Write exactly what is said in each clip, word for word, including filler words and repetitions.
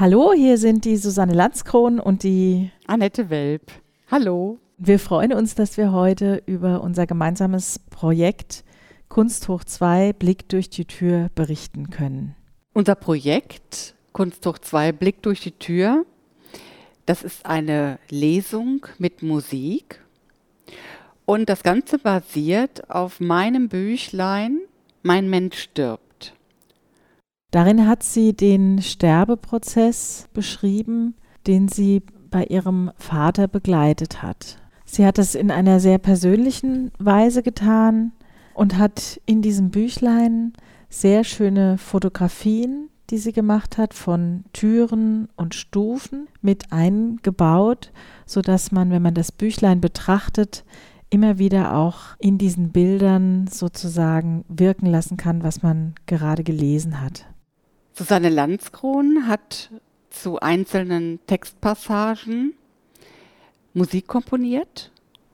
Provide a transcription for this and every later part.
Hallo, hier sind die Susanne Landskron und die Annette Welp. Hallo. Wir freuen uns, dass wir heute über unser gemeinsames Projekt Kunst hoch zwei, Blick durch die Tür berichten können. Unser Projekt Kunst hoch zwei, Blick durch die Tür, das ist eine Lesung mit Musik und das Ganze basiert auf meinem Büchlein Mein Mensch stirbt. Darin hat sie den Sterbeprozess beschrieben, den sie bei ihrem Vater begleitet hat. Sie hat es in einer sehr persönlichen Weise getan und hat in diesem Büchlein sehr schöne Fotografien, die sie gemacht hat, von Türen und Stufen mit eingebaut, sodass man, wenn man das Büchlein betrachtet, immer wieder auch in diesen Bildern sozusagen wirken lassen kann, was man gerade gelesen hat. Susanne Landskron hat zu einzelnen Textpassagen Musik komponiert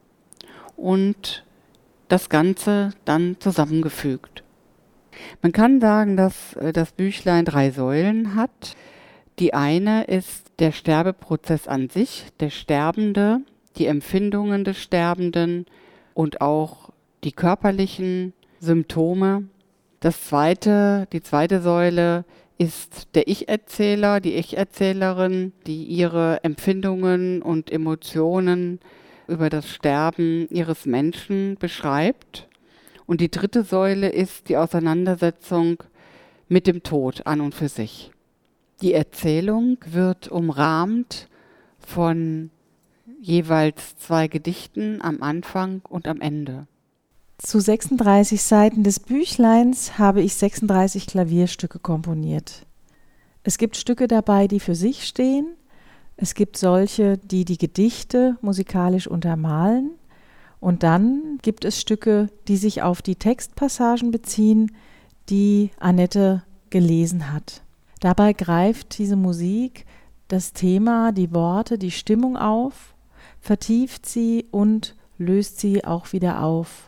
und das Ganze dann zusammengefügt. Man kann sagen, dass das Büchlein drei Säulen hat. Die eine ist der Sterbeprozess an sich, der Sterbende, die Empfindungen des Sterbenden und auch die körperlichen Symptome. Das zweite, die zweite Säule ist der Ich-Erzähler, die Ich-Erzählerin, die ihre Empfindungen und Emotionen über das Sterben ihres Menschen beschreibt. Und die dritte Säule ist die Auseinandersetzung mit dem Tod an und für sich. Die Erzählung wird umrahmt von jeweils zwei Gedichten am Anfang und am Ende. Zu sechsunddreißig Seiten des Büchleins habe ich sechsunddreißig Klavierstücke komponiert. Es gibt Stücke dabei, die für sich stehen. Es gibt solche, die die Gedichte musikalisch untermalen. Und dann gibt es Stücke, die sich auf die Textpassagen beziehen, die Annette gelesen hat. Dabei greift diese Musik das Thema, die Worte, die Stimmung auf, vertieft sie und löst sie auch wieder auf.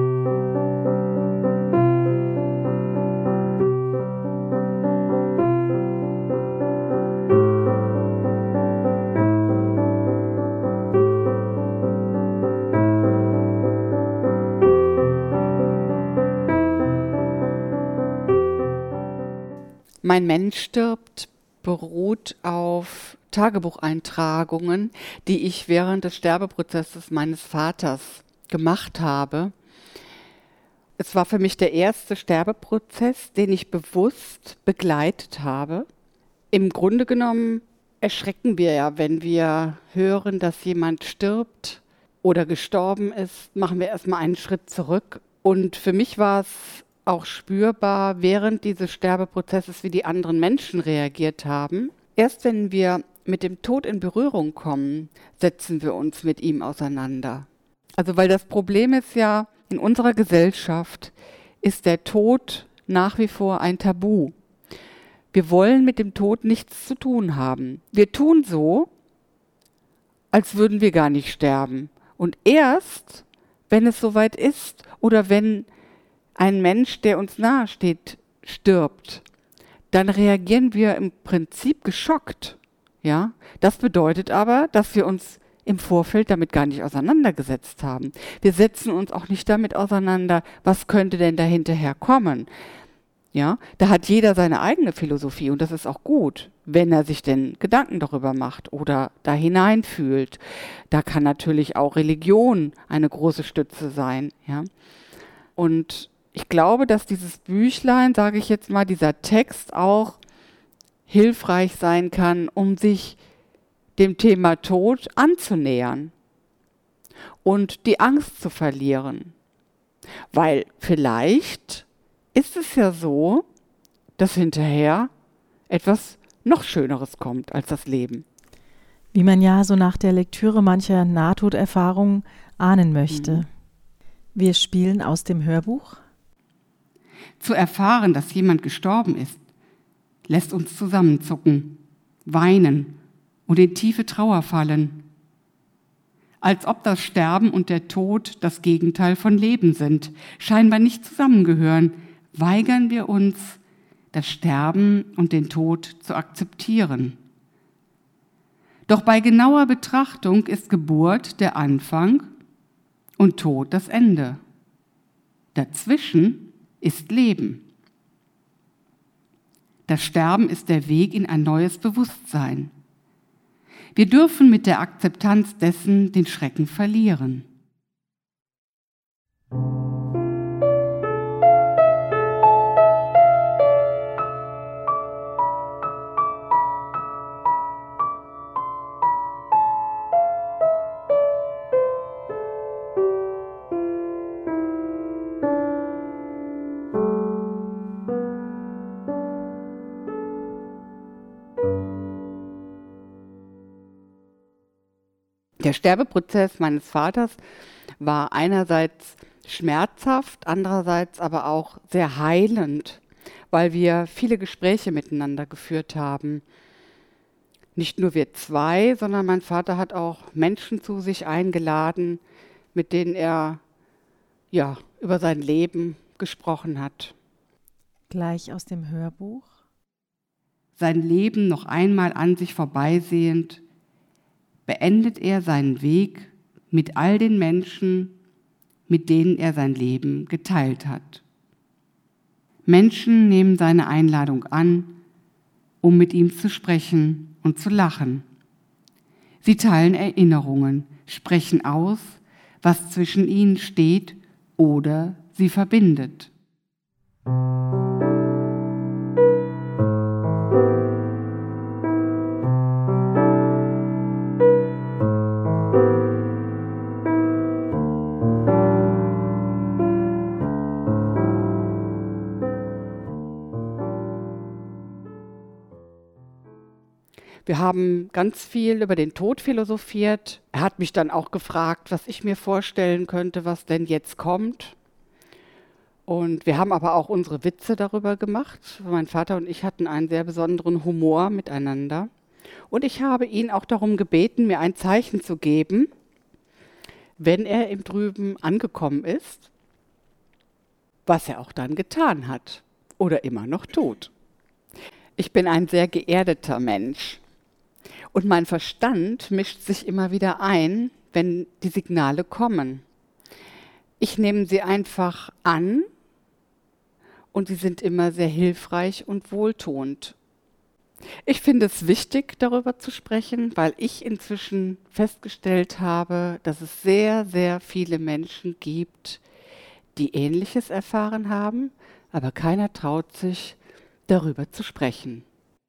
Mein Mensch stirbt beruht auf Tagebucheintragungen, die ich während des Sterbeprozesses meines Vaters gemacht habe. Es war für mich der erste Sterbeprozess, den ich bewusst begleitet habe. Im Grunde genommen erschrecken wir ja, wenn wir hören, dass jemand stirbt oder gestorben ist, machen wir erstmal einen Schritt zurück. Und für mich war es auch spürbar während dieses Sterbeprozesses, wie die anderen Menschen reagiert haben. Erst wenn wir mit dem Tod in Berührung kommen, setzen wir uns mit ihm auseinander. Also weil das Problem ist ja, in unserer Gesellschaft ist der Tod nach wie vor ein Tabu. Wir wollen mit dem Tod nichts zu tun haben. Wir tun so, als würden wir gar nicht sterben. Und erst, wenn es soweit ist oder wenn ein Mensch, der uns nahesteht, stirbt, dann reagieren wir im Prinzip geschockt. Ja? Das bedeutet aber, dass wir uns im Vorfeld damit gar nicht auseinandergesetzt haben. Wir setzen uns auch nicht damit auseinander, was könnte denn da hinterher kommen. Ja? Da hat jeder seine eigene Philosophie und das ist auch gut, wenn er sich denn Gedanken darüber macht oder da hineinfühlt. Da kann natürlich auch Religion eine große Stütze sein. Ja? Und ich glaube, dass dieses Büchlein, sage ich jetzt mal, dieser Text auch hilfreich sein kann, um sich dem Thema Tod anzunähern und die Angst zu verlieren. Weil vielleicht ist es ja so, dass hinterher etwas noch Schöneres kommt als das Leben. Wie man ja so nach der Lektüre mancher Nahtoderfahrungen ahnen möchte. Mhm. Wir spielen aus dem Hörbuch. Zu erfahren, dass jemand gestorben ist, lässt uns zusammenzucken, weinen und in tiefe Trauer fallen. Als ob das Sterben und der Tod das Gegenteil von Leben sind, scheinbar nicht zusammengehören, weigern wir uns, das Sterben und den Tod zu akzeptieren. Doch bei genauer Betrachtung ist Geburt der Anfang und Tod das Ende. Dazwischen ist Leben. Das Sterben ist der Weg in ein neues Bewusstsein. Wir dürfen mit der Akzeptanz dessen den Schrecken verlieren. Der Sterbeprozess meines Vaters war einerseits schmerzhaft, andererseits aber auch sehr heilend, weil wir viele Gespräche miteinander geführt haben. Nicht nur wir zwei, sondern mein Vater hat auch Menschen zu sich eingeladen, mit denen er ja, über sein Leben gesprochen hat. Gleich aus dem Hörbuch. Sein Leben noch einmal an sich vorbeisehend, beendet er seinen Weg mit all den Menschen, mit denen er sein Leben geteilt hat. Menschen nehmen seine Einladung an, um mit ihm zu sprechen und zu lachen. Sie teilen Erinnerungen, sprechen aus, was zwischen ihnen steht oder sie verbindet. Wir haben ganz viel über den Tod philosophiert. Er hat mich dann auch gefragt, was ich mir vorstellen könnte, was denn jetzt kommt. Und wir haben aber auch unsere Witze darüber gemacht. Mein Vater und ich hatten einen sehr besonderen Humor miteinander. Und ich habe ihn auch darum gebeten, mir ein Zeichen zu geben, wenn er im Drüben angekommen ist, was er auch dann getan hat oder immer noch tut. Ich bin ein sehr geerdeter Mensch. Und mein Verstand mischt sich immer wieder ein, wenn die Signale kommen. Ich nehme sie einfach an und sie sind immer sehr hilfreich und wohltuend. Ich finde es wichtig, darüber zu sprechen, weil ich inzwischen festgestellt habe, dass es sehr, sehr viele Menschen gibt, die Ähnliches erfahren haben, aber keiner traut sich, darüber zu sprechen.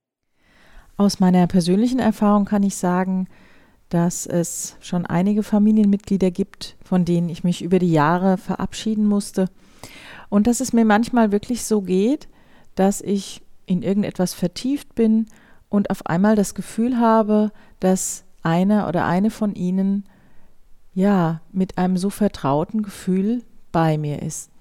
Aus meiner persönlichen Erfahrung kann ich sagen, dass es schon einige Familienmitglieder gibt, von denen ich mich über die Jahre verabschieden musste. Und dass es mir manchmal wirklich so geht, dass ich in irgendetwas vertieft bin und auf einmal das Gefühl habe, dass einer oder eine von ihnen ja mit einem so vertrauten Gefühl bei mir ist.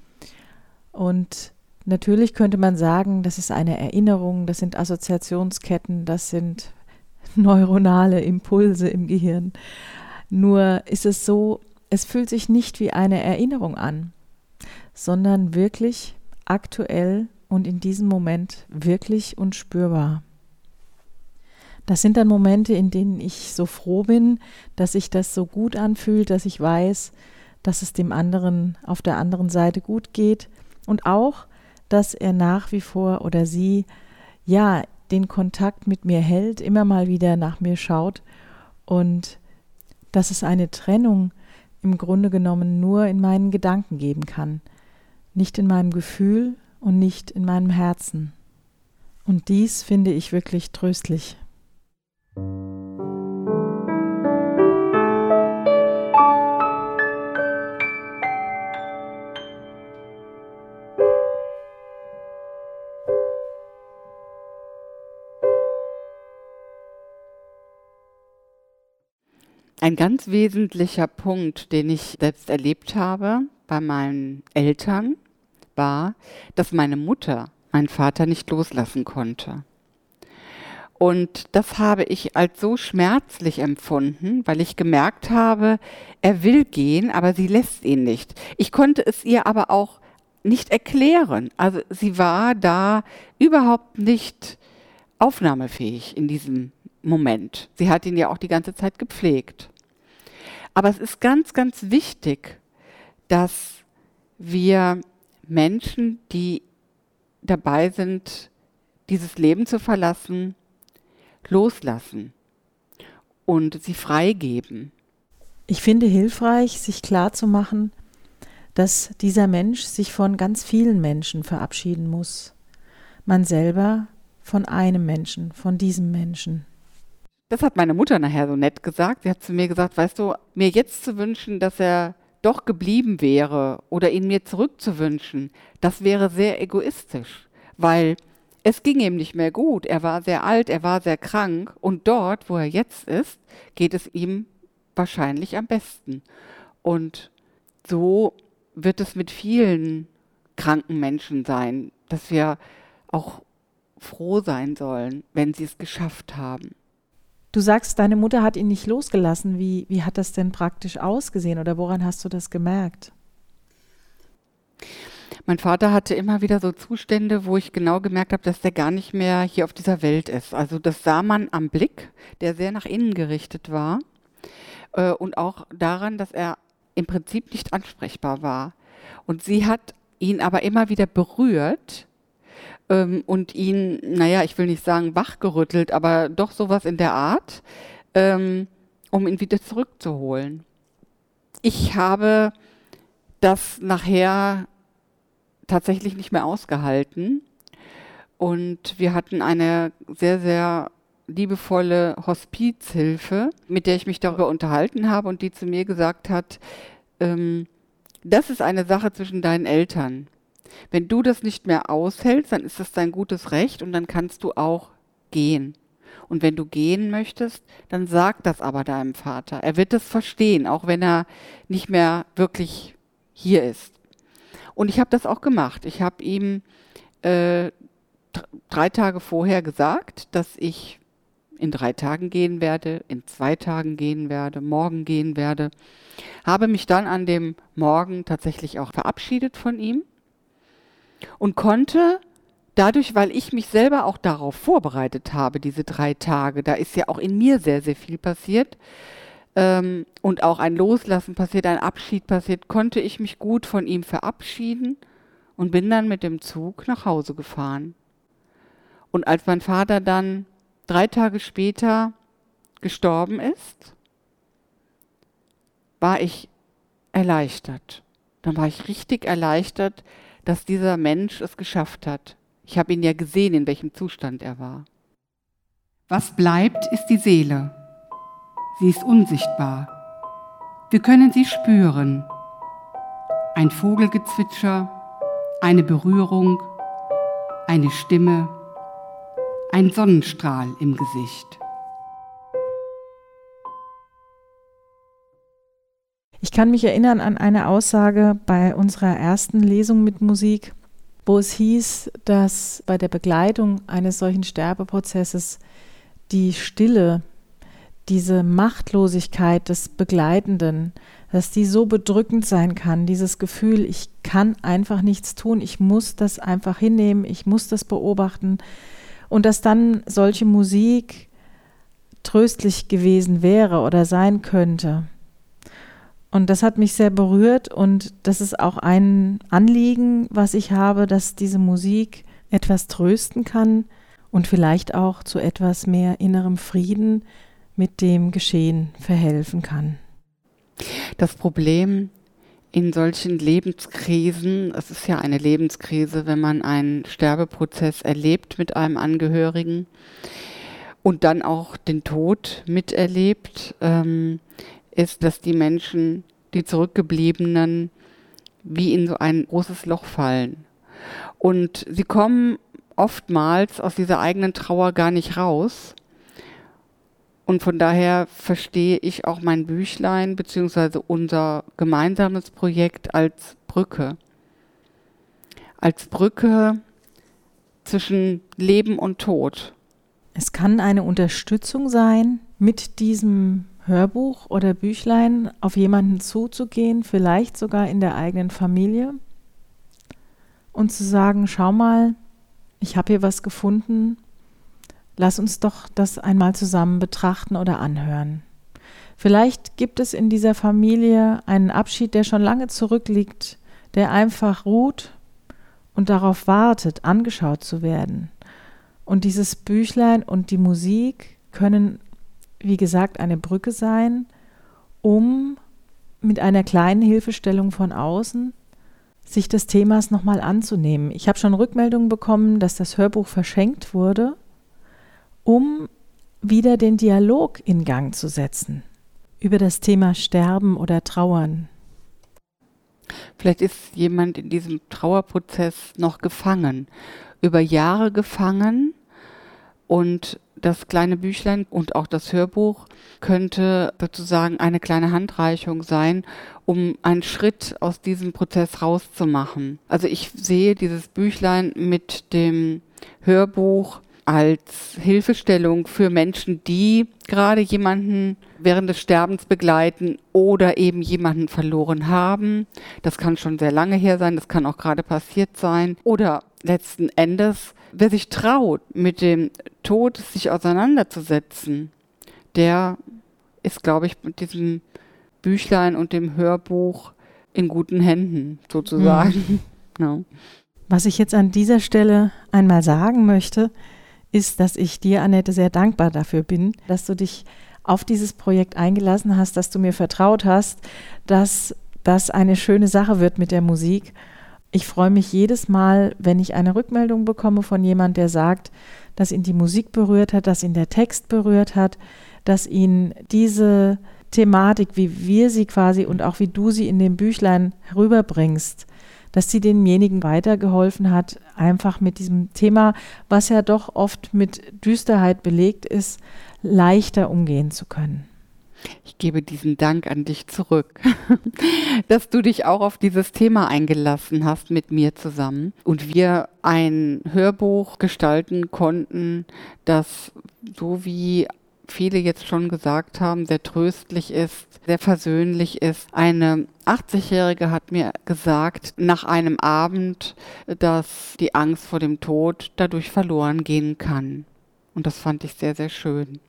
Und natürlich könnte man sagen, das ist eine Erinnerung, das sind Assoziationsketten, das sind neuronale Impulse im Gehirn. Nur ist es so, es fühlt sich nicht wie eine Erinnerung an, sondern wirklich aktuell und in diesem Moment wirklich und spürbar. Das sind dann Momente, in denen ich so froh bin, dass sich das so gut anfühlt, dass ich weiß, dass es dem anderen auf der anderen Seite gut geht und auch, dass er nach wie vor oder sie ja den Kontakt mit mir hält, immer mal wieder nach mir schaut und dass es eine Trennung im Grunde genommen nur in meinen Gedanken geben kann, nicht in meinem Gefühl und nicht in meinem Herzen. Und dies finde ich wirklich tröstlich. Ein ganz wesentlicher Punkt, den ich selbst erlebt habe bei meinen Eltern, war, dass meine Mutter meinen Vater nicht loslassen konnte. Und das habe ich als so schmerzlich empfunden, weil ich gemerkt habe, er will gehen, aber sie lässt ihn nicht. Ich konnte es ihr aber auch nicht erklären. Also sie war da überhaupt nicht aufnahmefähig in diesem Moment. Sie hat ihn ja auch die ganze Zeit gepflegt. Aber es ist ganz, ganz wichtig, dass wir Menschen, die dabei sind, dieses Leben zu verlassen, loslassen und sie freigeben. Ich finde hilfreich, sich klarzumachen, dass dieser Mensch sich von ganz vielen Menschen verabschieden muss. Man selber von einem Menschen, von diesem Menschen. Das hat meine Mutter nachher so nett gesagt. Sie hat zu mir gesagt, weißt du, mir jetzt zu wünschen, dass er doch geblieben wäre oder ihn mir zurückzuwünschen, das wäre sehr egoistisch, weil es ging ihm nicht mehr gut. Er war sehr alt, er war sehr krank und dort, wo er jetzt ist, geht es ihm wahrscheinlich am besten. Und so wird es mit vielen kranken Menschen sein, dass wir auch froh sein sollen, wenn sie es geschafft haben. Du sagst, deine Mutter hat ihn nicht losgelassen. Wie, wie hat das denn praktisch ausgesehen oder woran hast du das gemerkt? Mein Vater hatte immer wieder so Zustände, wo ich genau gemerkt habe, dass der gar nicht mehr hier auf dieser Welt ist. Also das sah man am Blick, der sehr nach innen gerichtet war äh, und auch daran, dass er im Prinzip nicht ansprechbar war. Und sie hat ihn aber immer wieder berührt ähm, und ihn, naja, ich will nicht sagen wachgerüttelt, aber doch sowas in der Art, ähm, um ihn wieder zurückzuholen. Ich habe das nachher tatsächlich nicht mehr ausgehalten und wir hatten eine sehr, sehr liebevolle Hospizhilfe, mit der ich mich darüber unterhalten habe und die zu mir gesagt hat, ähm, das ist eine Sache zwischen deinen Eltern. Wenn du das nicht mehr aushältst, dann ist das dein gutes Recht und dann kannst du auch gehen. Und wenn du gehen möchtest, dann sag das aber deinem Vater. Er wird das verstehen, auch wenn er nicht mehr wirklich hier ist. Und ich habe das auch gemacht. Ich habe ihm äh, drei Tage vorher gesagt, dass ich in drei Tagen gehen werde, in zwei Tagen gehen werde, morgen gehen werde. Habe mich dann an dem Morgen tatsächlich auch verabschiedet von ihm und konnte dadurch, weil ich mich selber auch darauf vorbereitet habe, diese drei Tage, da ist ja auch in mir sehr, sehr viel passiert ähm, und auch ein Loslassen passiert, ein Abschied passiert, konnte ich mich gut von ihm verabschieden und bin dann mit dem Zug nach Hause gefahren. Und als mein Vater dann drei Tage später gestorben ist, war ich erleichtert. Dann war ich richtig erleichtert, dass dieser Mensch es geschafft hat. Ich habe ihn ja gesehen, in welchem Zustand er war. Was bleibt, ist die Seele. Sie ist unsichtbar. Wir können sie spüren. Ein Vogelgezwitscher, eine Berührung, eine Stimme, ein Sonnenstrahl im Gesicht. Ich kann mich erinnern an eine Aussage bei unserer ersten Lesung mit Musik, wo es hieß, dass bei der Begleitung eines solchen Sterbeprozesses die Stille, diese Machtlosigkeit des Begleitenden, dass die so bedrückend sein kann, dieses Gefühl, ich kann einfach nichts tun, ich muss das einfach hinnehmen, ich muss das beobachten und dass dann solche Musik tröstlich gewesen wäre oder sein könnte. Und das hat mich sehr berührt und das ist auch ein Anliegen, was ich habe, dass diese Musik etwas trösten kann und vielleicht auch zu etwas mehr innerem Frieden mit dem Geschehen verhelfen kann. Das Problem in solchen Lebenskrisen, es ist ja eine Lebenskrise, wenn man einen Sterbeprozess erlebt mit einem Angehörigen und dann auch den Tod miterlebt, ähm, ist, dass die Menschen, die Zurückgebliebenen, wie in so ein großes Loch fallen. Und sie kommen oftmals aus dieser eigenen Trauer gar nicht raus. Und von daher verstehe ich auch mein Büchlein beziehungsweise unser gemeinsames Projekt als Brücke. Als Brücke zwischen Leben und Tod. Es kann eine Unterstützung sein, mit diesem Hörbuch oder Büchlein auf jemanden zuzugehen, vielleicht sogar in der eigenen Familie und zu sagen, schau mal, ich habe hier was gefunden, lass uns doch das einmal zusammen betrachten oder anhören. Vielleicht gibt es in dieser Familie einen Abschied, der schon lange zurückliegt, der einfach ruht und darauf wartet, angeschaut zu werden. Und dieses Büchlein und die Musik können, wie gesagt, eine Brücke sein, um mit einer kleinen Hilfestellung von außen sich des Themas nochmal anzunehmen. Ich habe schon Rückmeldungen bekommen, dass das Hörbuch verschenkt wurde, um wieder den Dialog in Gang zu setzen über das Thema Sterben oder Trauern. Vielleicht ist jemand in diesem Trauerprozess noch gefangen, über Jahre gefangen, und das kleine Büchlein und auch das Hörbuch könnte sozusagen eine kleine Handreichung sein, um einen Schritt aus diesem Prozess rauszumachen. Also ich sehe dieses Büchlein mit dem Hörbuch als Hilfestellung für Menschen, die gerade jemanden während des Sterbens begleiten oder eben jemanden verloren haben. Das kann schon sehr lange her sein, das kann auch gerade passiert sein. Oder letzten Endes, wer sich traut, mit dem Tod sich auseinanderzusetzen, der ist, glaube ich, mit diesem Büchlein und dem Hörbuch in guten Händen, sozusagen. Mhm. Ja. Was ich jetzt an dieser Stelle einmal sagen möchte, ist, dass ich dir, Annette, sehr dankbar dafür bin, dass du dich auf dieses Projekt eingelassen hast, dass du mir vertraut hast, dass das eine schöne Sache wird mit der Musik. Ich freue mich jedes Mal, wenn ich eine Rückmeldung bekomme von jemandem, der sagt, dass ihn die Musik berührt hat, dass ihn der Text berührt hat, dass ihn diese Thematik, wie wir sie quasi und auch wie du sie in dem Büchlein herüberbringst, dass sie demjenigen weitergeholfen hat, einfach mit diesem Thema, was ja doch oft mit Düsterheit belegt ist, leichter umgehen zu können. Ich gebe diesen Dank an dich zurück, dass du dich auch auf dieses Thema eingelassen hast mit mir zusammen und wir ein Hörbuch gestalten konnten, das, so wie viele jetzt schon gesagt haben, sehr tröstlich ist, sehr versöhnlich ist. Eine achtzigjährige hat mir gesagt, nach einem Abend, dass die Angst vor dem Tod dadurch verloren gehen kann. Und das fand ich sehr, sehr schön.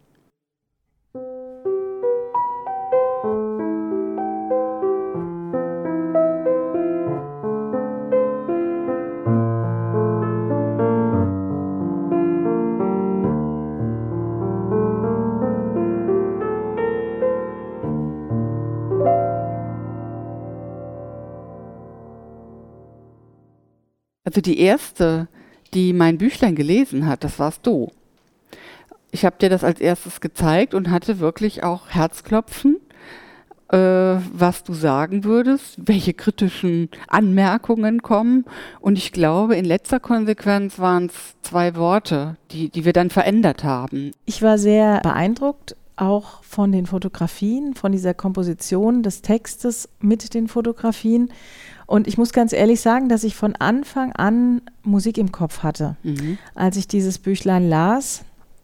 Also die erste, die mein Büchlein gelesen hat, das warst du. Ich habe dir das als erstes gezeigt und hatte wirklich auch Herzklopfen, äh, was du sagen würdest, welche kritischen Anmerkungen kommen. Und ich glaube, in letzter Konsequenz waren es zwei Worte, die, die wir dann verändert haben. Ich war sehr beeindruckt, auch von den Fotografien, von dieser Komposition des Textes mit den Fotografien. Und ich muss ganz ehrlich sagen, dass ich von Anfang an Musik im Kopf hatte, mhm. als ich dieses Büchlein las.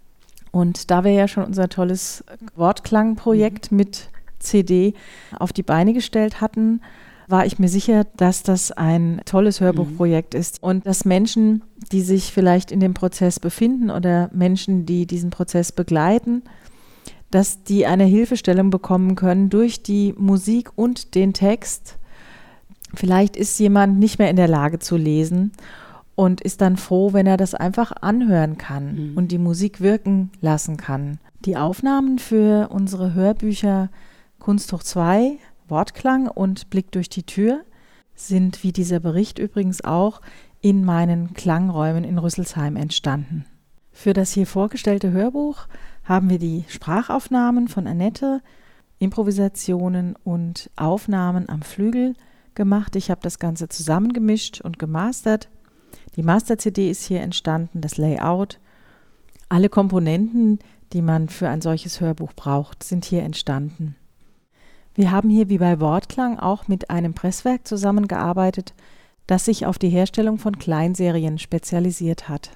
Und da wir ja schon unser tolles Wortklangprojekt mhm. mit C D auf die Beine gestellt hatten, war ich mir sicher, dass das ein tolles Hörbuchprojekt mhm. ist und dass Menschen, die sich vielleicht in dem Prozess befinden oder Menschen, die diesen Prozess begleiten, dass die eine Hilfestellung bekommen können durch die Musik und den Text. Vielleicht ist jemand nicht mehr in der Lage zu lesen und ist dann froh, wenn er das einfach anhören kann mhm. und die Musik wirken lassen kann. Die Aufnahmen für unsere Hörbücher Kunst hoch zwei, Wortklang und Blick durch die Tür sind, wie dieser Bericht übrigens auch, in meinen Klangräumen in Rüsselsheim entstanden. Für das hier vorgestellte Hörbuch haben wir die Sprachaufnahmen von Annette, Improvisationen und Aufnahmen am Flügel gemacht. Ich habe das Ganze zusammengemischt und gemastert. Die Master-C D ist hier entstanden, das Layout. Alle Komponenten, die man für ein solches Hörbuch braucht, sind hier entstanden. Wir haben hier wie bei Wortklang auch mit einem Presswerk zusammengearbeitet, das sich auf die Herstellung von Kleinserien spezialisiert hat.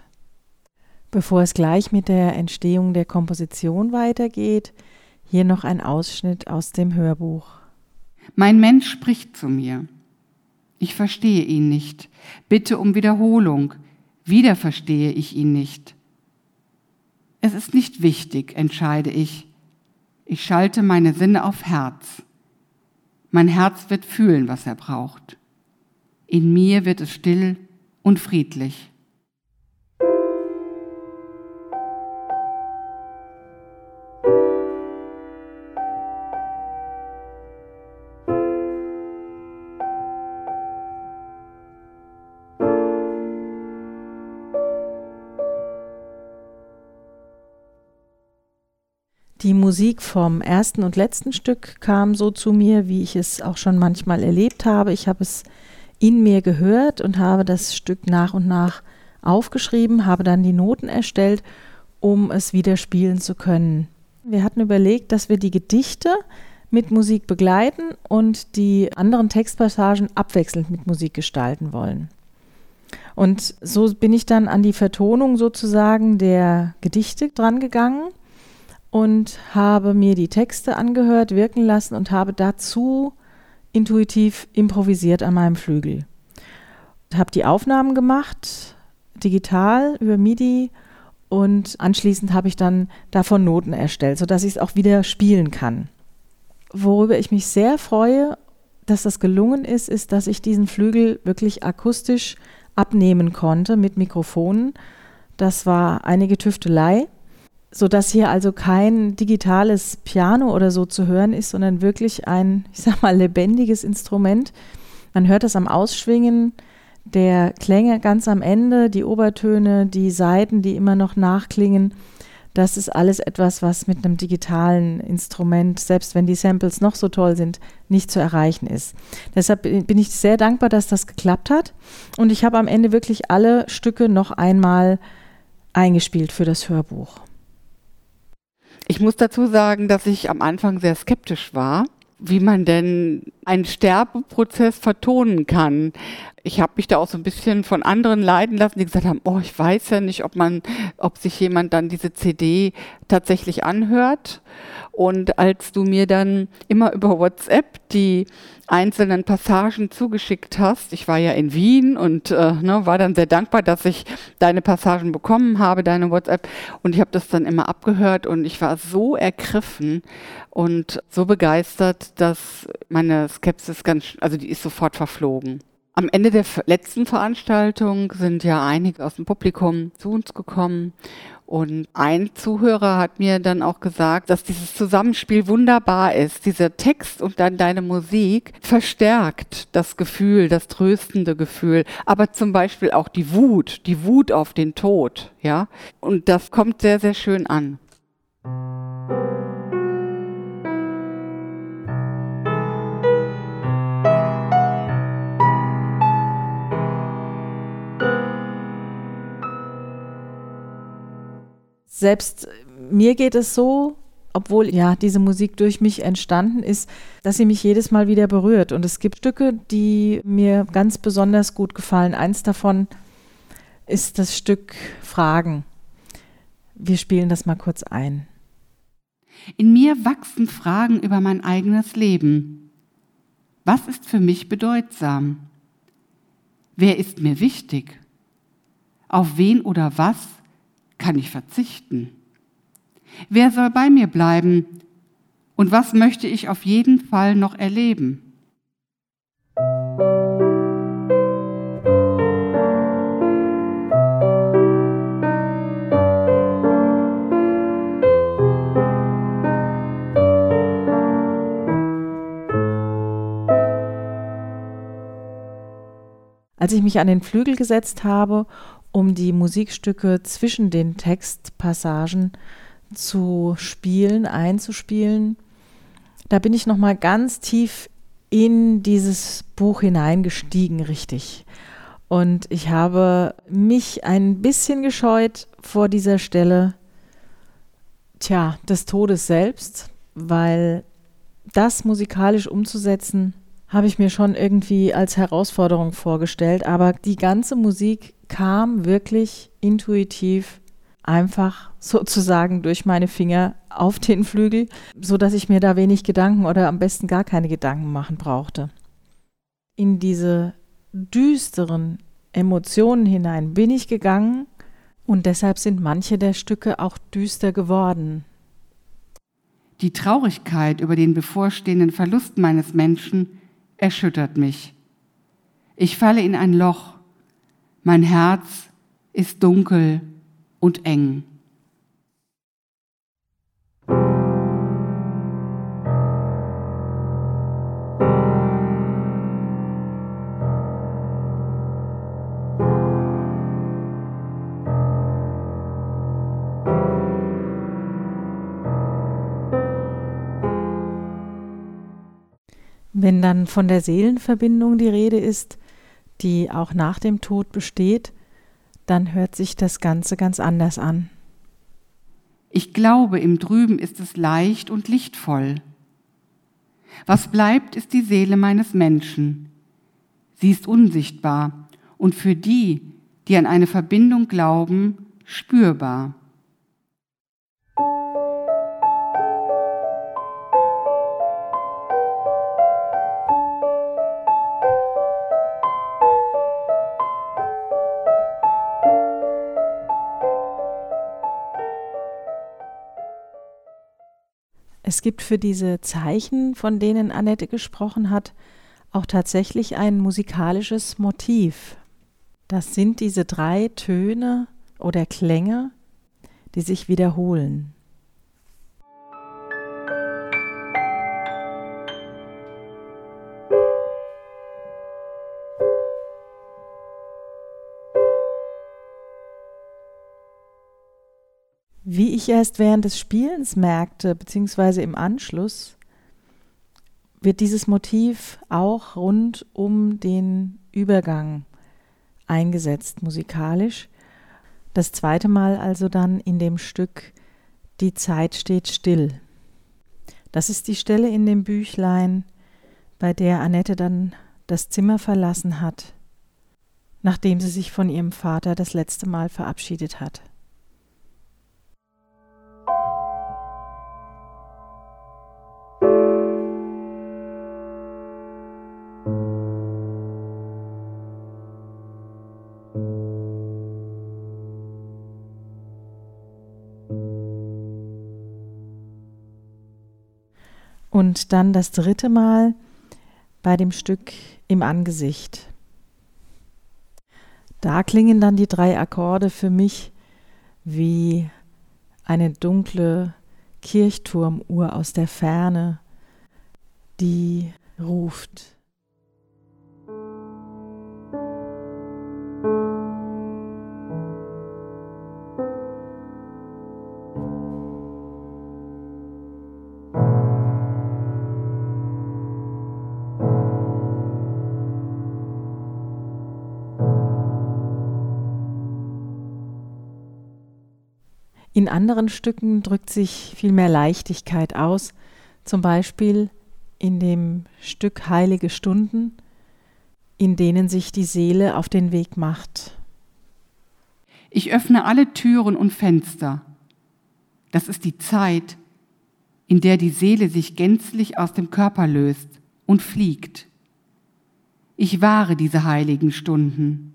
Bevor es gleich mit der Entstehung der Komposition weitergeht, hier noch ein Ausschnitt aus dem Hörbuch. Mein Mensch spricht zu mir. Ich verstehe ihn nicht. Bitte um Wiederholung. Wieder verstehe ich ihn nicht. Es ist nicht wichtig, entscheide ich. Ich schalte meine Sinne auf Herz. Mein Herz wird fühlen, was er braucht. In mir wird es still und friedlich. Die Musik vom ersten und letzten Stück kam so zu mir, wie ich es auch schon manchmal erlebt habe. Ich habe es in mir gehört und habe das Stück nach und nach aufgeschrieben, habe dann die Noten erstellt, um es wieder spielen zu können. Wir hatten überlegt, dass wir die Gedichte mit Musik begleiten und die anderen Textpassagen abwechselnd mit Musik gestalten wollen. Und so bin ich dann an die Vertonung sozusagen der Gedichte drangegangen und habe mir die Texte angehört, wirken lassen und habe dazu intuitiv improvisiert an meinem Flügel. Habe die Aufnahmen gemacht, digital über MIDI, und anschließend habe ich dann davon Noten erstellt, sodass ich es auch wieder spielen kann. Worüber ich mich sehr freue, dass das gelungen ist, ist, dass ich diesen Flügel wirklich akustisch abnehmen konnte mit Mikrofonen. Das war einige Tüftelei, sodass hier also kein digitales Piano oder so zu hören ist, sondern wirklich ein, ich sag mal, lebendiges Instrument. Man hört das am Ausschwingen der Klänge ganz am Ende, die Obertöne, die Saiten, die immer noch nachklingen. Das ist alles etwas, was mit einem digitalen Instrument, selbst wenn die Samples noch so toll sind, nicht zu erreichen ist. Deshalb bin ich sehr dankbar, dass das geklappt hat. Und ich habe am Ende wirklich alle Stücke noch einmal eingespielt für das Hörbuch. Ich muss dazu sagen, dass ich am Anfang sehr skeptisch war, wie man denn einen Sterbeprozess vertonen kann. Ich habe mich da auch so ein bisschen von anderen leiten lassen, die gesagt haben, oh, ich weiß ja nicht, ob man, ob sich jemand dann diese C D tatsächlich anhört. Und als du mir dann immer über WhatsApp die einzelnen Passagen zugeschickt hast, ich war ja in Wien und äh, ne, war dann sehr dankbar, dass ich deine Passagen bekommen habe, deine WhatsApp, und ich habe das dann immer abgehört und ich war so ergriffen und so begeistert, dass meine Skepsis ganz, also die ist sofort verflogen. Am Ende der letzten Veranstaltung sind ja einige aus dem Publikum zu uns gekommen und ein Zuhörer hat mir dann auch gesagt, dass dieses Zusammenspiel wunderbar ist. Dieser Text und dann deine Musik verstärkt das Gefühl, das tröstende Gefühl, aber zum Beispiel auch die Wut, die Wut auf den Tod, ja. Und das kommt sehr, sehr schön an. Selbst mir geht es so, obwohl ja diese Musik durch mich entstanden ist, dass sie mich jedes Mal wieder berührt. Und es gibt Stücke, die mir ganz besonders gut gefallen. Eins davon ist das Stück Fragen. Wir spielen das mal kurz ein. In mir wachsen Fragen über mein eigenes Leben. Was ist für mich bedeutsam? Wer ist mir wichtig? Auf wen oder was kann ich verzichten? Wer soll bei mir bleiben? Und was möchte ich auf jeden Fall noch erleben? Als ich mich an den Flügel gesetzt habe, um die Musikstücke zwischen den Textpassagen zu spielen, einzuspielen, da bin ich nochmal ganz tief in dieses Buch hineingestiegen, richtig. Und ich habe mich ein bisschen gescheut vor dieser Stelle, tja, des Todes selbst, weil das musikalisch umzusetzen, habe ich mir schon irgendwie als Herausforderung vorgestellt, aber die ganze Musik kam wirklich intuitiv einfach sozusagen durch meine Finger auf den Flügel, sodass ich mir da wenig Gedanken oder am besten gar keine Gedanken machen brauchte. In diese düsteren Emotionen hinein bin ich gegangen Und deshalb sind manche der Stücke auch düster geworden. Die Traurigkeit über den bevorstehenden Verlust meines Menschen erschüttert mich. Ich falle in ein Loch. Mein Herz ist dunkel und eng. Wenn dann von der Seelenverbindung die Rede ist, die auch nach dem Tod besteht, dann hört sich das Ganze ganz anders an. Ich glaube, im Drüben ist es leicht und lichtvoll. Was bleibt, ist die Seele meines Menschen. Sie ist unsichtbar und für die, die an eine Verbindung glauben, spürbar. Es gibt für diese Zeichen, von denen Annette gesprochen hat, auch tatsächlich ein musikalisches Motiv. Das sind diese drei Töne oder Klänge, die sich wiederholen. Wie ich erst während des Spielens merkte, beziehungsweise im Anschluss, wird dieses Motiv auch rund um den Übergang eingesetzt musikalisch. Das zweite Mal also dann in dem Stück Die Zeit steht still. Das ist die Stelle in dem Büchlein, bei der Annette dann das Zimmer verlassen hat, nachdem sie sich von ihrem Vater das letzte Mal verabschiedet hat. Und dann das dritte Mal bei dem Stück Im Angesicht. Da klingen dann die drei Akkorde für mich wie eine dunkle Kirchturmuhr aus der Ferne, die ruft. In anderen Stücken drückt sich viel mehr Leichtigkeit aus, zum Beispiel in dem Stück Heilige Stunden, in denen sich die Seele auf den Weg macht. Ich öffne alle Türen und Fenster. Das ist die Zeit, in der die Seele sich gänzlich aus dem Körper löst und fliegt. Ich wahre diese heiligen Stunden.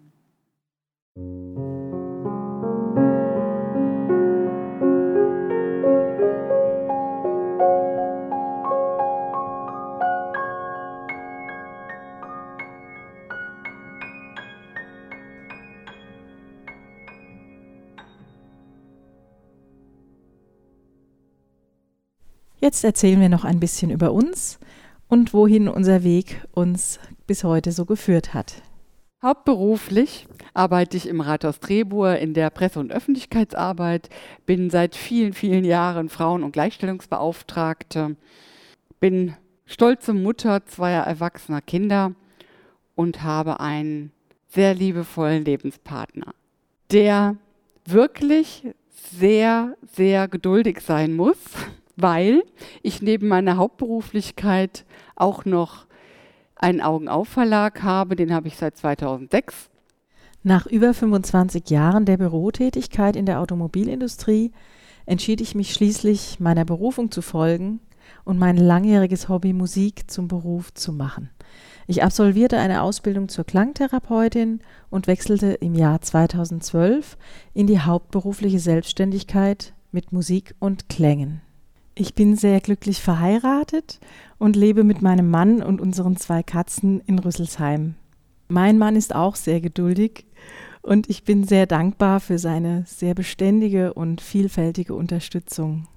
Jetzt erzählen wir noch ein bisschen über uns und wohin unser Weg uns bis heute so geführt hat. Hauptberuflich arbeite ich im Rathaus Trebur in der Presse- und Öffentlichkeitsarbeit, bin seit vielen, vielen Jahren Frauen- und Gleichstellungsbeauftragte, bin stolze Mutter zweier erwachsener Kinder und habe einen sehr liebevollen Lebenspartner, der wirklich sehr, sehr geduldig sein muss, weil ich neben meiner Hauptberuflichkeit auch noch einen Augen-auf-Verlag habe, den habe ich seit zweitausendsechs. Nach über fünfundzwanzig Jahren der Bürotätigkeit in der Automobilindustrie entschied ich mich schließlich, meiner Berufung zu folgen und mein langjähriges Hobby Musik zum Beruf zu machen. Ich absolvierte eine Ausbildung zur Klangtherapeutin und wechselte im Jahr zweitausendzwölf in die hauptberufliche Selbstständigkeit mit Musik und Klängen. Ich bin sehr glücklich verheiratet und lebe mit meinem Mann und unseren zwei Katzen in Rüsselsheim. Mein Mann ist auch sehr geduldig und ich bin sehr dankbar für seine sehr beständige und vielfältige Unterstützung.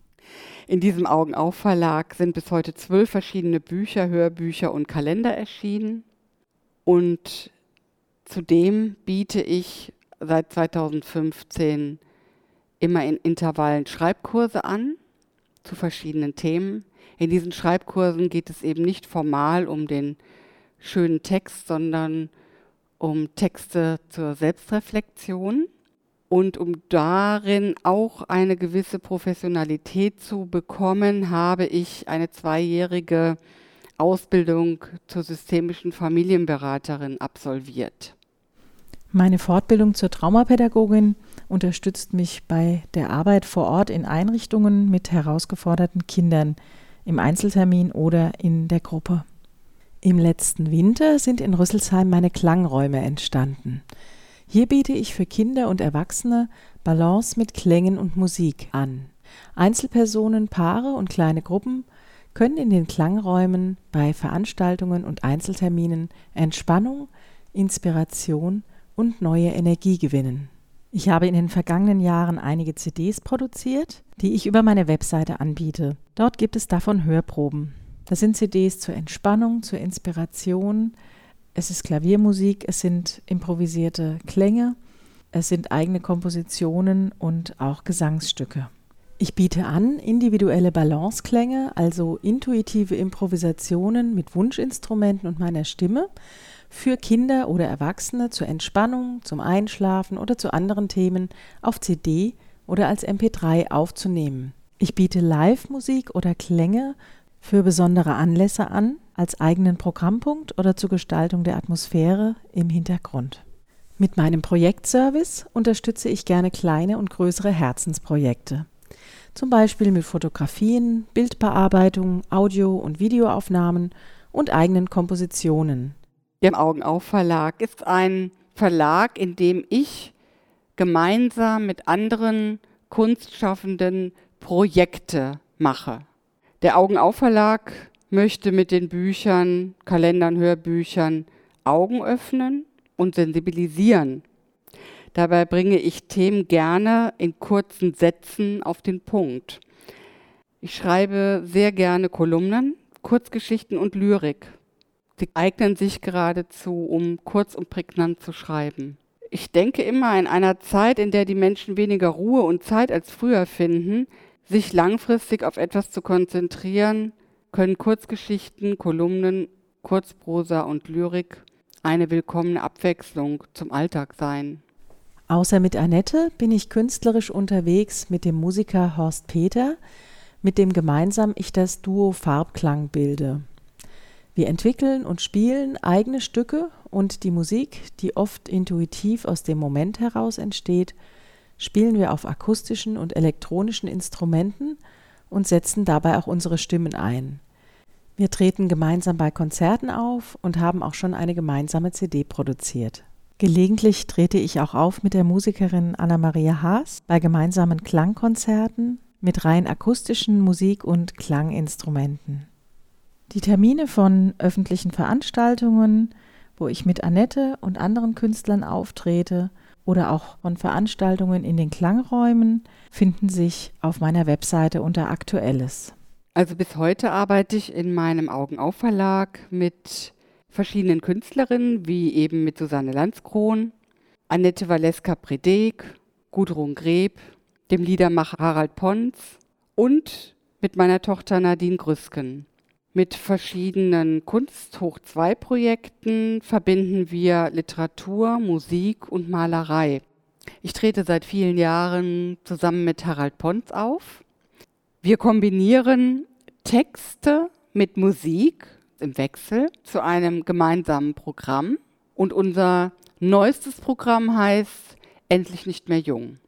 In diesem Augenauf-Verlag sind bis heute zwölf verschiedene Bücher, Hörbücher und Kalender erschienen. Und zudem biete ich seit zweitausendfünfzehn immer in Intervallen Schreibkurse an zu verschiedenen Themen. In diesen Schreibkursen geht es eben nicht formal um den schönen Text, sondern um Texte zur Selbstreflexion. Und um darin auch eine gewisse Professionalität zu bekommen, habe ich eine zweijährige Ausbildung zur systemischen Familienberaterin absolviert. Meine Fortbildung zur Traumapädagogin unterstützt mich bei der Arbeit vor Ort in Einrichtungen mit herausgeforderten Kindern, im Einzeltermin oder in der Gruppe. Im letzten Winter sind in Rüsselsheim meine Klangräume entstanden. Hier biete ich für Kinder und Erwachsene Balance mit Klängen und Musik an. Einzelpersonen, Paare und kleine Gruppen können in den Klangräumen bei Veranstaltungen und Einzelterminen Entspannung, Inspiration und neue Energie gewinnen. Ich habe in den vergangenen Jahren einige C Ds produziert, die ich über meine Webseite anbiete. Dort gibt es davon Hörproben. Das sind C Ds zur Entspannung, zur Inspiration. Es ist Klaviermusik, es sind improvisierte Klänge, es sind eigene Kompositionen und auch Gesangsstücke. Ich biete an individuelle Balanceklänge, also intuitive Improvisationen mit Wunschinstrumenten und meiner Stimme für Kinder oder Erwachsene zur Entspannung, zum Einschlafen oder zu anderen Themen auf C D oder als M P drei aufzunehmen. Ich biete Live-Musik oder Klänge für besondere Anlässe an, als eigenen Programmpunkt oder zur Gestaltung der Atmosphäre im Hintergrund. Mit meinem Projektservice unterstütze ich gerne kleine und größere Herzensprojekte. Zum Beispiel mit Fotografien, Bildbearbeitung, Audio- und Videoaufnahmen und eigenen Kompositionen. Der Augenauf-Verlag ist ein Verlag, in dem ich gemeinsam mit anderen Kunstschaffenden Projekte mache. Der Augenauf-Verlag möchte mit den Büchern, Kalendern, Hörbüchern Augen öffnen und sensibilisieren. Dabei bringe ich Themen gerne in kurzen Sätzen auf den Punkt. Ich schreibe sehr gerne Kolumnen, Kurzgeschichten und Lyrik. Sie eignen sich geradezu, um kurz und prägnant zu schreiben. Ich denke immer, in einer Zeit, in der die Menschen weniger Ruhe und Zeit als früher finden, sich langfristig auf etwas zu konzentrieren, können Kurzgeschichten, Kolumnen, Kurzprosa und Lyrik eine willkommene Abwechslung zum Alltag sein. Außer mit Annette bin ich künstlerisch unterwegs mit dem Musiker Horst Peter, mit dem gemeinsam ich das Duo Farbklang bilde. Wir entwickeln und spielen eigene Stücke und die Musik, die oft intuitiv aus dem Moment heraus entsteht, spielen wir auf akustischen und elektronischen Instrumenten und setzen dabei auch unsere Stimmen ein. Wir treten gemeinsam bei Konzerten auf und haben auch schon eine gemeinsame C D produziert. Gelegentlich trete ich auch auf mit der Musikerin Anna-Maria Haas bei gemeinsamen Klangkonzerten mit rein akustischen Musik- und Klanginstrumenten. Die Termine von öffentlichen Veranstaltungen, wo ich mit Annette und anderen Künstlern auftrete, oder auch von Veranstaltungen in den Klangräumen, finden sich auf meiner Webseite unter Aktuelles. Also bis heute arbeite ich in meinem Augenauf-Verlag mit verschiedenen Künstlerinnen, wie eben mit Susanne Landskron, Annette Waleska-Predek, Gudrun Greb, dem Liedermacher Harald Pons und mit meiner Tochter Nadine Grüsken. Mit verschiedenen Kunst hoch zwei Projekten verbinden wir Literatur, Musik und Malerei. Ich trete seit vielen Jahren zusammen mit Harald Pons auf. Wir kombinieren Texte mit Musik im Wechsel zu einem gemeinsamen Programm. Und unser neuestes Programm heißt Endlich nicht mehr jung.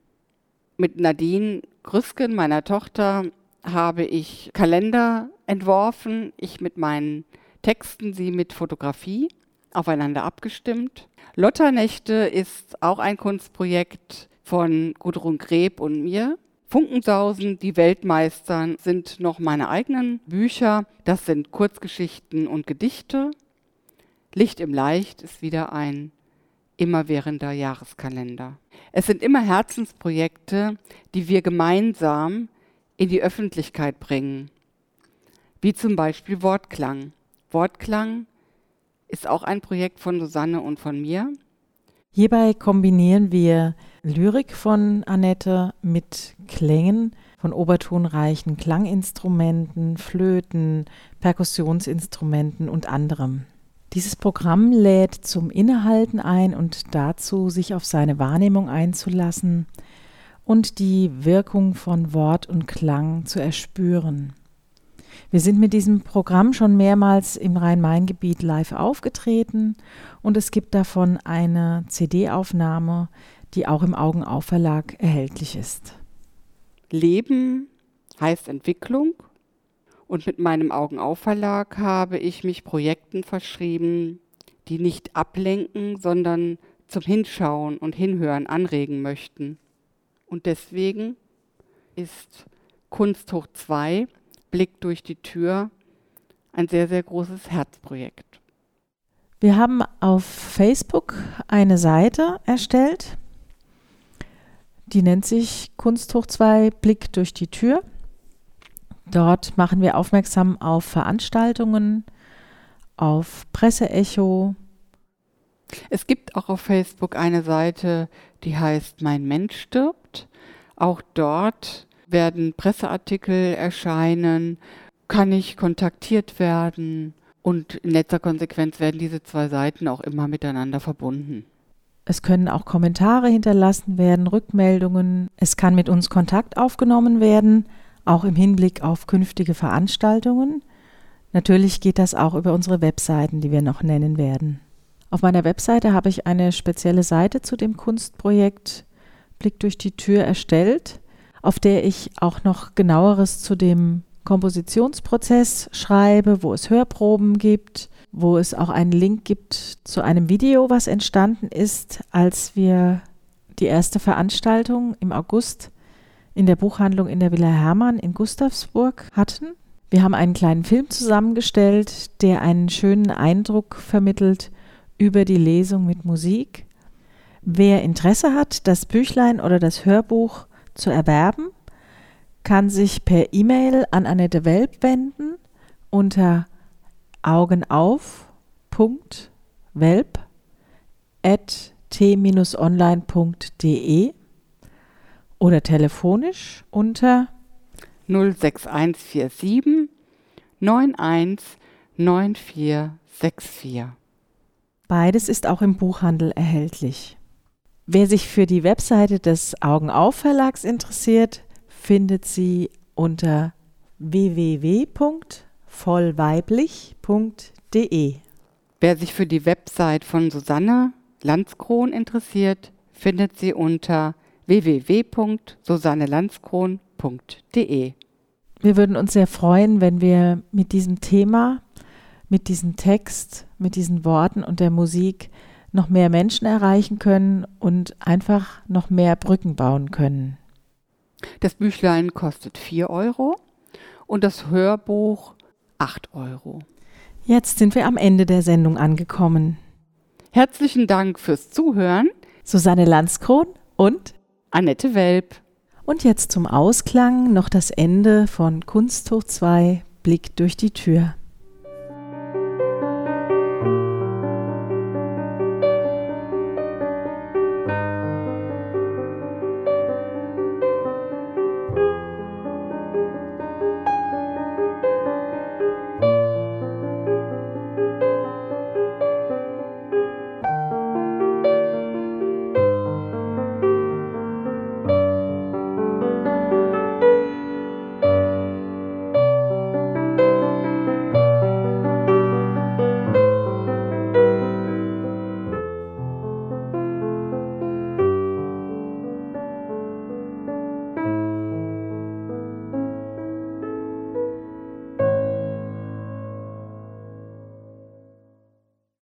Mit Nadine Grüsken, meiner Tochter, habe ich Kalender entworfen, ich mit meinen texten sie mit Fotografie, aufeinander abgestimmt. Lotternächte ist auch ein Kunstprojekt von Gudrun Greb und mir. Funkensausen, die Weltmeistern sind noch meine eigenen Bücher. Das sind Kurzgeschichten und Gedichte. Licht im Leicht ist wieder ein immerwährender Jahreskalender. Es sind immer Herzensprojekte, die wir gemeinsam in die Öffentlichkeit bringen. Wie zum Beispiel Wortklang. Wortklang ist auch ein Projekt von Susanne und von mir. Hierbei kombinieren wir Lyrik von Annette mit Klängen von obertonreichen Klanginstrumenten, Flöten, Perkussionsinstrumenten und anderem. Dieses Programm lädt zum Innehalten ein und dazu, sich auf seine Wahrnehmung einzulassen und die Wirkung von Wort und Klang zu erspüren. Wir sind mit diesem Programm schon mehrmals im Rhein-Main-Gebiet live aufgetreten und es gibt davon eine C D-Aufnahme, die auch im Augen-Auf-Verlag erhältlich ist. Leben heißt Entwicklung und mit meinem Augen-Auf-Verlag habe ich mich Projekten verschrieben, die nicht ablenken, sondern zum Hinschauen und Hinhören anregen möchten. Und deswegen ist Kunst hoch zwei, Blick durch die Tür, ein sehr, sehr großes Herzprojekt. Wir haben auf Facebook eine Seite erstellt, die nennt sich Kunst hoch zwei, Blick durch die Tür. Dort machen wir aufmerksam auf Veranstaltungen, auf Presseecho. Es gibt auch auf Facebook eine Seite, die heißt Mein Mensch stirbt. Auch dort werden Presseartikel erscheinen, kann ich kontaktiert werden und in letzter Konsequenz werden diese zwei Seiten auch immer miteinander verbunden. Es können auch Kommentare hinterlassen werden, Rückmeldungen. Es kann mit uns Kontakt aufgenommen werden, auch im Hinblick auf künftige Veranstaltungen. Natürlich geht das auch über unsere Webseiten, die wir noch nennen werden. Auf meiner Webseite habe ich eine spezielle Seite zu dem Kunstprojekt Blick durch die Tür erstellt, auf der ich auch noch genaueres zu dem Kompositionsprozess schreibe, wo es Hörproben gibt, wo es auch einen Link gibt zu einem Video, was entstanden ist, als wir die erste Veranstaltung im August in der Buchhandlung in der Villa Hermann in Gustavsburg hatten. Wir haben einen kleinen Film zusammengestellt, der einen schönen Eindruck vermittelt über die Lesung mit Musik. Wer Interesse hat, das Büchlein oder das Hörbuch zu erwerben, kann sich per E-Mail an Annette Welp wenden unter augenauf punkt welp at t online punkt de oder telefonisch unter null sechs eins vier sieben neun eins neun vier sechs vier. Beides ist auch im Buchhandel erhältlich. Wer sich für die Webseite des Augen-Auf-Verlags interessiert, findet sie unter w w w punkt vollweiblich punkt de. Wer sich für die Website von Susanne Landskron interessiert, findet sie unter w w w punkt susanne landskron punkt de. Wir würden uns sehr freuen, wenn wir mit diesem Thema, mit diesem Text, mit diesen Worten und der Musik noch mehr Menschen erreichen können und einfach noch mehr Brücken bauen können. Das Büchlein kostet vier Euro und das Hörbuch acht Euro. Jetzt sind wir am Ende der Sendung angekommen. Herzlichen Dank fürs Zuhören. Susanne Landskron und Annette Welp. Und jetzt zum Ausklang noch das Ende von Kunst hoch zwei, Blick durch die Tür.